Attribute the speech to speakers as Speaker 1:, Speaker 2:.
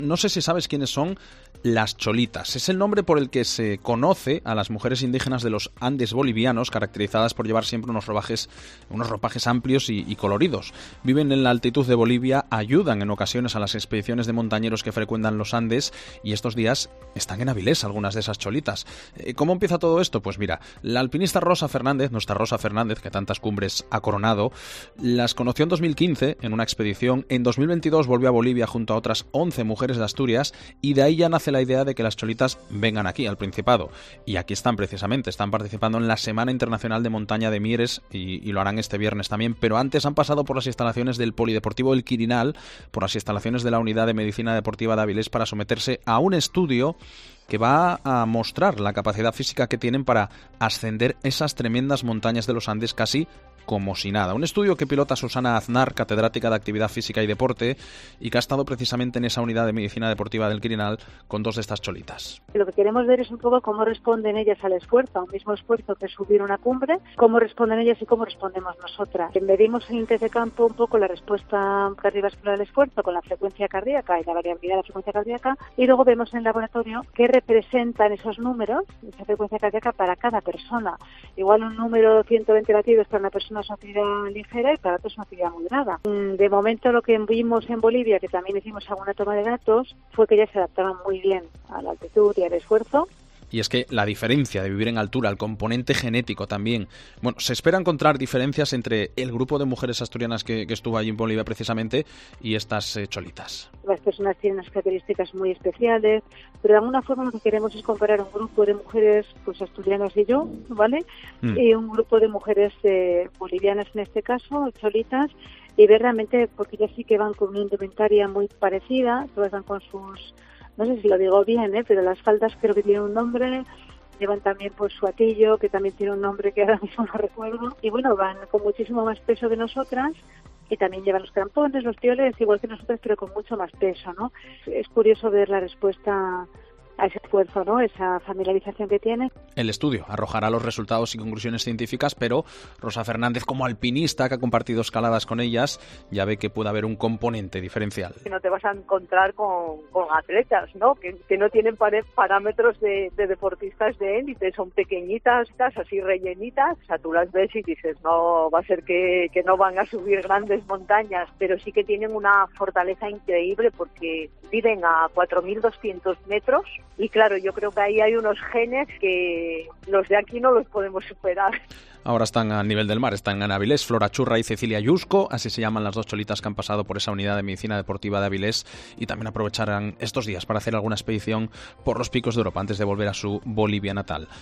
Speaker 1: No sé si sabes quiénes son las cholitas. Es el nombre por el que se conoce a las mujeres indígenas de los Andes bolivianos, caracterizadas por llevar siempre unos ropajes amplios y coloridos. Viven en la altitud de Bolivia, ayudan en ocasiones a las expediciones de montañeros que frecuentan los Andes y estos días están en Avilés algunas de esas cholitas. ¿Cómo empieza todo esto? Pues mira, la alpinista Rosa Fernández, nuestra Rosa Fernández, que tantas cumbres ha coronado, las conoció en 2015 en una expedición. En 2022 volvió a Bolivia junto a otras 11 mujeres de Asturias y de ahí ya nace la idea de que las cholitas vengan aquí, al Principado. Y aquí están precisamente, están participando en la Semana Internacional de Montaña de Mieres y lo harán este viernes también, pero antes han pasado por las instalaciones del Polideportivo El Quirinal, por las instalaciones de la Unidad de Medicina Deportiva de Avilés para someterse a un estudio que va a mostrar la capacidad física que tienen para ascender esas tremendas montañas de los Andes casi como si nada. Un estudio que pilota Susana Aznar, catedrática de Actividad Física y Deporte, y que ha estado precisamente en esa unidad de Medicina Deportiva del Quirinal con dos de estas cholitas.
Speaker 2: Lo que queremos ver es un poco cómo responden ellas al esfuerzo, a un mismo esfuerzo que subir una cumbre, cómo responden ellas y cómo respondemos nosotras. Medimos en test de campo un poco la respuesta cardiovascular al esfuerzo con la frecuencia cardíaca y la variabilidad de la frecuencia cardíaca, y luego vemos en el laboratorio qué representan esos números, esa frecuencia cardíaca para cada persona. Igual un número 120 latidos para una persona es una actividad ligera y para otros es una actividad moderada. De momento lo que vimos en Bolivia, que también hicimos alguna toma de datos, fue que ellas se adaptaban muy bien a la altitud y al esfuerzo.
Speaker 1: Y es que la diferencia de vivir en altura, el componente genético también. Bueno, se espera encontrar diferencias entre el grupo de mujeres asturianas que estuvo allí en Bolivia precisamente y estas cholitas.
Speaker 2: Las personas tienen unas características muy especiales, pero de alguna forma lo que queremos es comparar un grupo de mujeres pues asturianas y yo, ¿vale? Y un grupo de mujeres bolivianas en este caso, cholitas, y ver realmente, porque ellas sí que van con una indumentaria muy parecida, todas van con sus... No sé si lo digo bien, pero las faldas creo que tienen un nombre, llevan también pues su atillo, que también tiene un nombre que ahora mismo no recuerdo, y bueno, van con muchísimo más peso que nosotras, y también llevan los crampones, los tioles, igual que nosotras, pero con mucho más peso, ¿no? Es curioso ver la respuesta a ese esfuerzo, ¿no? Esa familiarización que tiene.
Speaker 1: El estudio arrojará los resultados y conclusiones científicas, pero Rosa Fernández, como alpinista que ha compartido escaladas con ellas, ya ve que puede haber un componente diferencial.
Speaker 3: No te vas a encontrar con atletas, ¿no? Que no tienen parámetros de deportistas de élite, son pequeñitas, así rellenitas, o sea, tú las ves y dices, no, va a ser que no van a subir grandes montañas, pero sí que tienen una fortaleza increíble porque viven a 4.200 metros. Y claro, yo creo que ahí hay unos genes que los de aquí no los podemos superar.
Speaker 1: Ahora están al nivel del mar, están en Avilés, Flora Churra y Cecilia Yusco, así se llaman las dos cholitas que han pasado por esa unidad de medicina deportiva de Avilés, y también aprovecharán estos días para hacer alguna expedición por los picos de Europa antes de volver a su Bolivia natal.